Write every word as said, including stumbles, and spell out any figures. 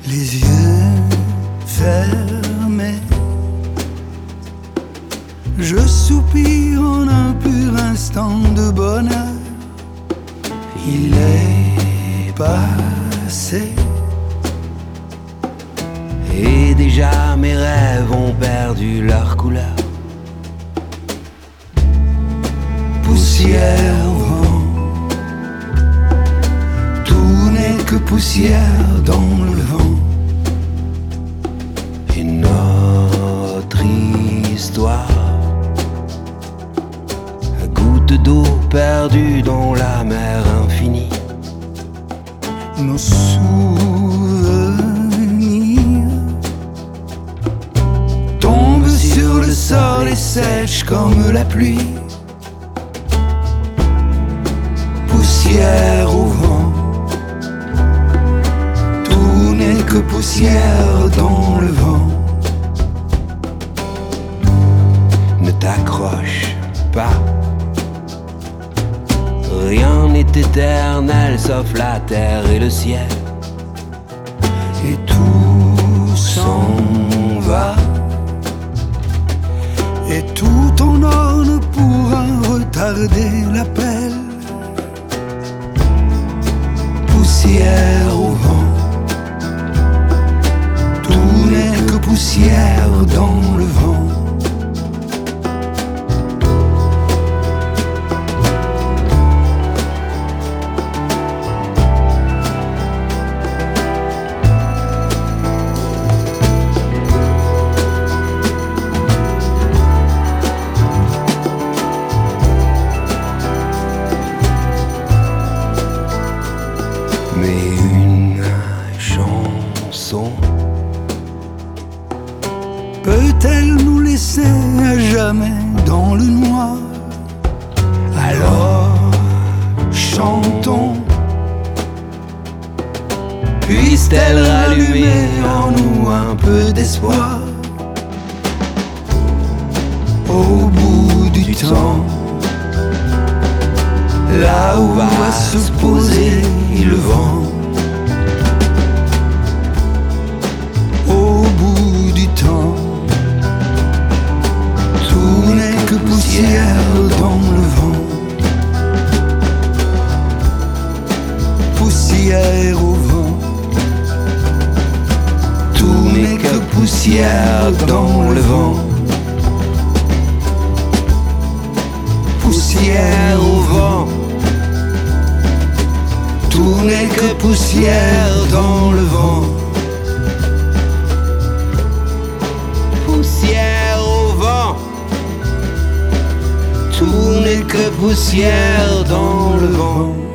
les yeux fermés. Je soupire en un pur instant de bonheur. Il est passé. Et déjà mes rêves ont perdu leur couleur. Poussière au vent, tout n'est que poussière dans le vent. Et notre histoire, goutte d'eau perdue dans la mer infinie. Nos souvenirs tombent sur le sol et sèchent comme la pluie. Poussière au vent, tout n'est que poussière dans le vent. Ne t'accroche pas, rien n'est éternel sauf la terre et le ciel. Et tout s'en va, et tout en or ne pourra retarder l'appel. Poussière au vent, tout n'est que poussière dans le vent. Mais une chanson peut-elle nous laisser à jamais dans le noir? Alors chantons, puisse-t-elle rallumer en nous un peu d'espoir? Au bout du temps, là où va se poser le vent. Au bout du temps, tout n'est que poussière dans le vent. Poussière au vent, tout n'est que poussière dans le vent. Poussière au vent, tout n'est que poussière dans le vent. Poussière au vent, tout n'est que poussière dans le vent.